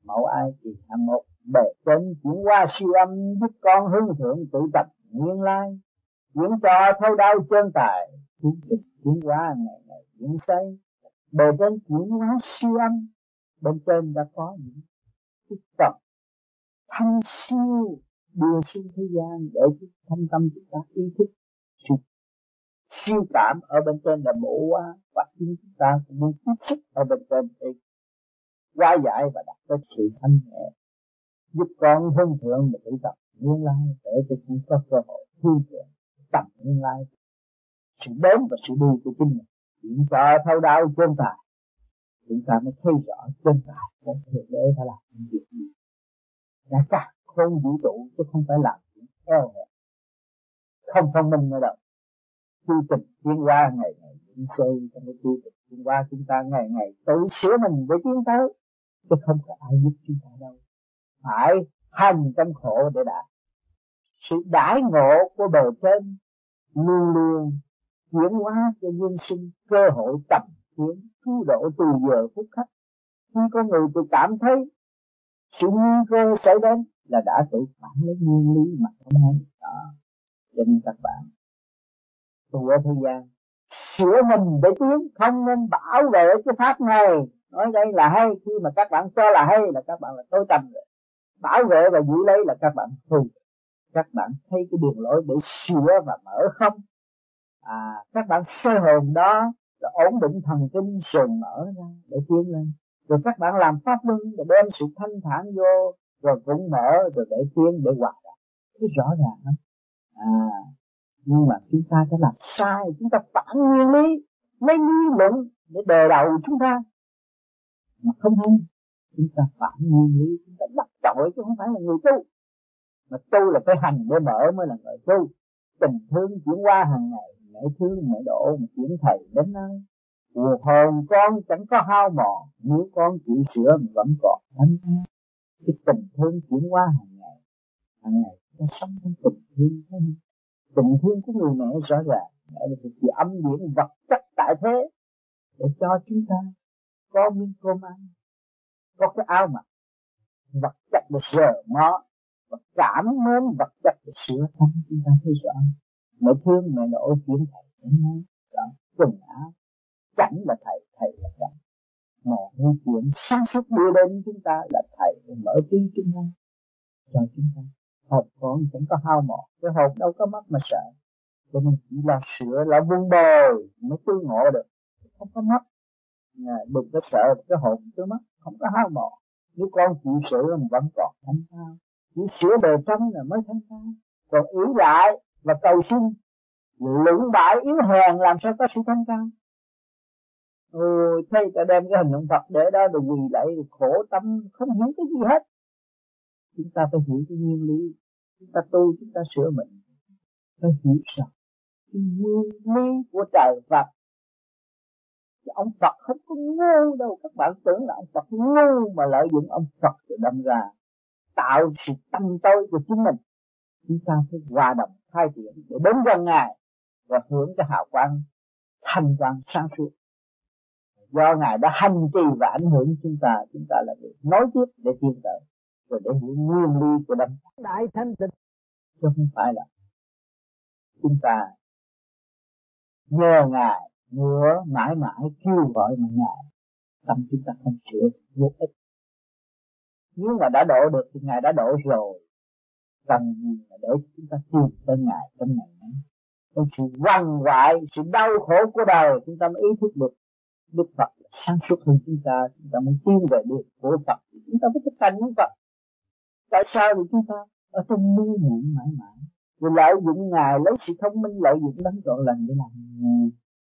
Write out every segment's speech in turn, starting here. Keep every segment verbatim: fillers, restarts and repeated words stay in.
mẫu ai thì hạng một. Bề trên chuyển qua siêu âm giúp con hướng thượng tự tập nguyên lai, chuyển cho thâu đau chân tài, chuyển trực chuyển qua ngày ngày chuyển xây. Bề trên chuyển hóa siêu âm, bên trên đã có những cái tập thanh siêu đưa xuống thế gian để thâm tâm chúng ta ý thức sự siêu cảm ở bên trên là bộ qua, và chính chúng ta cũng muốn tiếp xúc ở bên trên để hóa giải và đạt tới sự thanh nhẹ, giúp con hướng thượng và tự tập nguyên lai để cho chúng có cơ hội hướng thượng tập nguyên lai sự đến và sự đi của chính mình. Chuyển cho thâu đáo chân tài, chúng ta mới thấy rõ chân tài của thượng đế đã làm những việc gì, đã cả không vũ trụ chứ không phải làm những eo hẹp không thông minh nữa đâu. Chu trình tiến hóa ngày ngày những xây trong cái chu trình tiến hóa, chúng ta ngày ngày tự sửa mình để tiến tới, chứ không có ai giúp chúng ta đâu. Phải hành trong khổ để đạt. Sự đãi ngộ của bề trên luôn luôn chuyển hóa cho nhân sinh cơ hội tầm tiến cứu độ từ giờ phút khắc. Khi có người tự cảm thấy sự nguy cơ xảy đến là đã tự phản lấy nguyên lý mà không hay. Đó. Cho nên các bạn tu ở thế gian sửa mình để tiến, không nên bảo vệ cái pháp này. Nói đây là hay, khi mà các bạn cho là hay là các bạn là tối tâm rồi. Bảo vệ và giữ lấy là các bạn hư. Các bạn thấy cái đường lối để sửa và mở không? À, các bạn sơ hồn đó là ổn định thần kinh rồi mở ra để tiến lên. Rồi các bạn làm pháp luân để đem sự thanh thản vô, rồi cũng mở rồi để tiến để hòa giải. Cái rõ ràng lắm. À, nhưng mà chúng ta đã làm sai, chúng ta phản nguyên lý, lấy lý luận để đè đầu chúng ta mà không hay. Chúng ta phản nguyên lý, chúng ta đắc tội chứ không phải là người tu. Mà tu là phải hành để mở mới là người tu. Tình thương chuyển qua hàng ngày, mẹ thương mẹ độ mà chuyển thầy đến nơi. Hồn con chẳng có hao mòn, nếu con chịu sửa mà vẫn còn thanh thản. Cái tình thương chuyển qua hàng ngày, hàng ngày ta sống trong tình thương. Tình thương của người mẹ rõ ràng, mẹ là sự âm điển vật chất tại thế để cho chúng ta có miếng cơm ăn, có cái áo mặc. Vật chất để rờ mó và cảm mến vật chất để sửa tâm chúng ta thấy rõ. Mẹ thương mẹ độ chuyển thầy đến nơi, quần áo cảnh là thầy, thầy là cảnh. Một những chuyện sáng suốt đưa đến chúng ta là thầy để mở trí chúng ta cho chúng ta. Hồn con chẳng có hao mòn, cái hồn đâu có mất mà sợ. Cho nên chỉ là sửa là vun bồi mới tươi ngộ được, không có mất. À, đừng có sợ cái hồn tươi mất, không có hao mòn. Nếu con chịu sửa mình vẫn còn thanh cao, chỉ sửa bề trong là mới thanh cao. Còn ý lại và cầu xin lũng bại yếu hèn làm sao có sự thanh cao. Ôi, thấy ta đem cái hình động Phật để đó rồi quỳ lại khổ tâm không hiểu cái gì hết. Chúng ta phải hiểu cái nguyên lý. Chúng ta tu, chúng ta sửa mình, phải hiểu rằng cái nguyên lý của trời Phật. Ông Phật không có ngu đâu. Các bạn tưởng là ông Phật ngu mà lợi dụng ông Phật để đâm ra tạo sự tâm tối của chính mình. Chúng ta phải hòa đồng khai triển để đến gần Ngài và hưởng cái hào quang thanh quang sáng suốt. Do Ngài đã hành trì và ảnh hưởng chúng ta, chúng ta là người nói tiếp để tiến tới, rồi để hiểu nguyên lý của đấng đại thanh tịnh, chứ không phải là chúng ta nhờ Ngài nữa mãi mãi kêu gọi mà Ngài tâm chúng ta không sửa vô ích. Nếu mà đã độ được thì Ngài đã độ rồi, cần gì mà để chúng ta tìm tới Ngài trong ngày này. Trong sự quằn quại, sự đau khổ của đời, chúng ta mới ý thức được Đức Phật sáng suốt hơn chúng ta, chúng ta mới tiến về được của Phật. Chúng ta phải thực hành với Phật. Tại sao thì chúng ta ở trong mê muội mãi mãi, rồi lợi dụng Ngài, lấy sự thông minh lợi dụng đấng trọn lành để làm gì?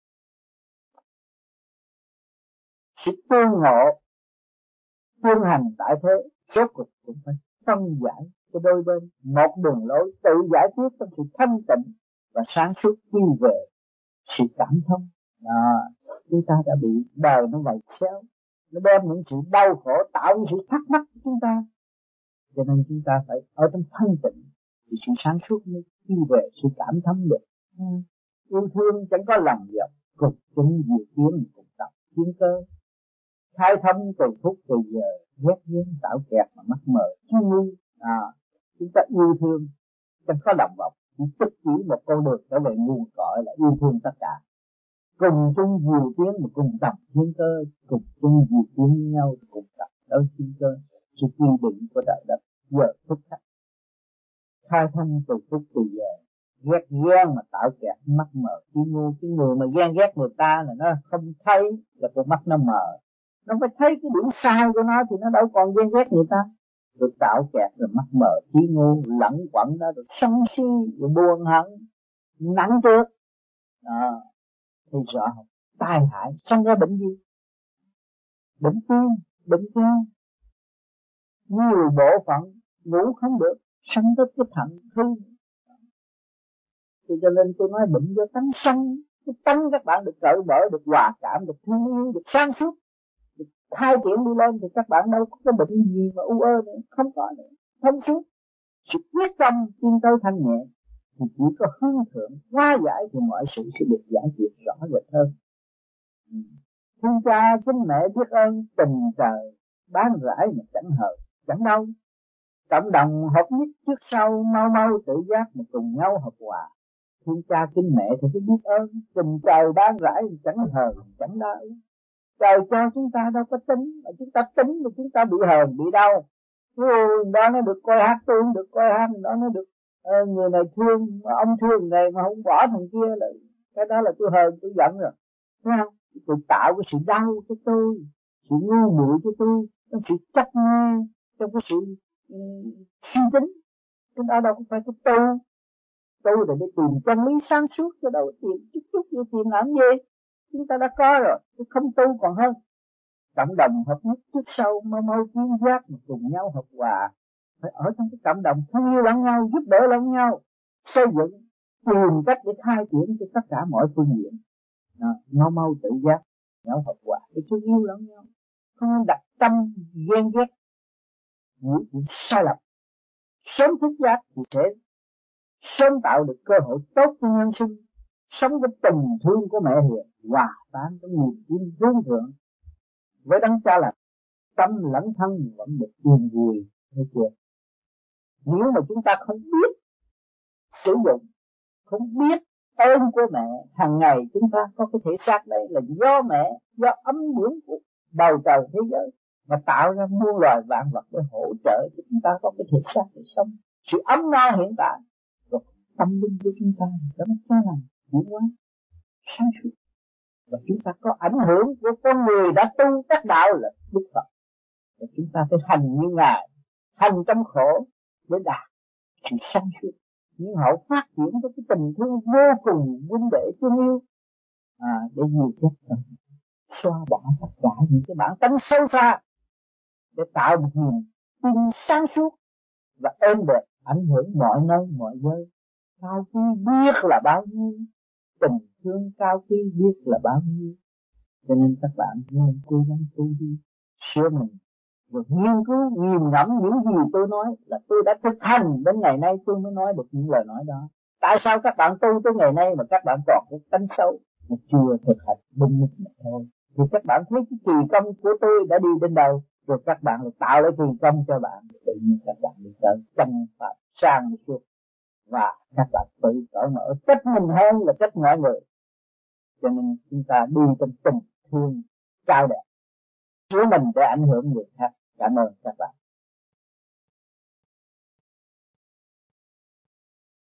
Sự tương ngộ, tương hành tại thế, rốt cuộc cũng phải phân giải cho đôi bên một đường lối tự giải quyết trong sự thanh tịnh và sáng suốt quy về sự cảm thông. Đó, chúng ta đã bị đời nó vầy xéo, nó đem những sự đau khổ tạo những sự thắc mắc của chúng ta. Cho nên chúng ta phải ở trong thanh tịnh thì sự sáng suốt mới quy về sự cảm thông được. Ừ. Yêu thương chẳng có lòng dọc, cực chúng diệu tiến cùng tập tiến cơ. khai thông từ phút từ giờ, ghét duyên tạo kẹt mà mắc mờ chi ngu. À, chúng ta yêu thương chẳng có động vọng, chỉ tức chỉ một con đường trở về nguồn cội là yêu thương tất cả, cùng chung diệu tiến mà cùng tập thiên cơ, cùng chung diệu tiến với nhau cùng tập tới thiên cơ, sự quy định của trời đất giờ phút khắc khai thông từ phút từ giờ. Ghét ghen mà tạo kẹt mắt mờ chi ngu. Cái người mà ghen ghét người ta là nó không thấy, là con mắt nó mờ, nó phải thấy cái điểm sai của nó thì nó đâu còn ghen ghét người ta. Rồi tạo kẹt rồi mắt mờ chi ngu, lẫn quẩn đó, rồi sân si, rồi buồn hận nặng trước đó, thì rõ tai hại. Sanh ra bệnh gì? Bệnh tim, bệnh gan, nhiều bộ phận ngủ không được, sanh tới cái thận hư. Thì cho nên tôi nói bệnh do tánh sanh. Cái tánh các bạn được cởi mở, được hòa cảm, được thương yêu, được sáng suốt, được khai triển đi lên, thì các bạn đâu có cái bệnh gì mà u ơ nữa, không có nữa, thông suốt. Sự quyết tâm tiến tới thanh nhẹ thì chỉ có hướng thượng hóa giải thì mọi sự sẽ được giải quyết rõ rệt hơn. Thương cha kính mẹ biết ơn tình trời ban rãi mà chẳng hờ chẳng đâu. Cộng đồng hợp nhất trước sau, mau mau tự giác mà cùng nhau hợp hòa. Thương cha kính mẹ thì phải biết ơn tình trời ban rãi chẳng hờ chẳng đau. Trời cho chúng ta đâu có tính, mà chúng ta tính mà chúng ta bị hờn bị đau. Ôi, đó nó được coi hát, tôi không được coi hát, đó nó được uh, người này thương, ông thương này mà không bỏ thằng kia là cái đó là tôi hờn, tôi giận rồi. Thấy không? Tôi tạo cái sự đau cho tôi, sự ngu muội cho tôi, cái sự chấp nghe trong cái sự suy um, tính. Cái đó đâu có phải cái tu. Tu để, để tìm chân lý sáng suốt, cho đâu tìm chút chút gì tìm làm gì. Chúng ta đã có rồi, tôi không tu còn hơn. Cộng đồng hợp nhất trước sau, mau mau tiến giác mà cùng nhau hợp hòa. Phải ở trong cái cộng đồng thương yêu lẫn nhau, giúp đỡ lẫn nhau, xây dựng, tìm cách để khai triển cho tất cả mọi phương diện. Đó, mau mau tự giác, nhau hợp hòa, để thương yêu lẫn nhau, không nên đặt tâm ghen ghét, những chuyện sai lầm. Sớm thức giác thì sẽ sớm tạo được cơ hội tốt cho nhân sinh, sống với tình thương của mẹ hiền, hòa tan trong niềm tin hướng thượng với đấng cha là tâm lẫn thân vẫn được yên vui. Thấy chưa? Nếu mà chúng ta không biết sử dụng, không biết ơn của mẹ, hàng ngày chúng ta có cái thể xác đây là do mẹ, do ấm dưỡng của bầu trời thế giới mà tạo ra muôn loài vạn vật để hỗ trợ cho chúng ta có cái thể xác để sống. Sự ấm no hiện tại, rồi tâm linh của chúng ta đó nó cha làm chuyển hóa sáng suốt. Và chúng ta có ảnh hưởng của con người đã tu các đạo là Đức Phật. Và chúng ta phải hành như Ngài, hành trong khổ để đạt sự sáng suốt. Nhưng hậu phát triển với cái tình thương vô cùng huynh đệ thương yêu, à, để nhiều chất xóa bỏ tất cả những cái bản tánh sâu xa, để tạo một niềm tin sáng suốt và êm đẹp ảnh hưởng mọi nơi mọi nơi. Cao quý biết là bao nhiêu, tình thương cao quý biết là bao nhiêu. Cho nên các bạn nên cố gắng tu đi, sửa mình, rồi nghiên cứu nghiền ngẫm những gì tôi nói là tôi đã thực hành đến ngày nay tôi mới nói được những lời nói đó. Tại sao các bạn tu tới ngày nay mà các bạn còn cái tánh xấu mà chưa thực hành đúng mức mà thôi? Thì các bạn thấy cái kỳ công của tôi đã đi đến đâu, rồi các bạn lại tạo lại kỳ công cho bạn, tự nhiên các bạn đi tới chân pháp sang suốt, và các bạn tự cởi mở trách mình hơn là trách mọi người. Cho nên chúng ta đi trong tình thương cao đẹp, chứa mình để ảnh hưởng người khác. Cảm ơn các bạn.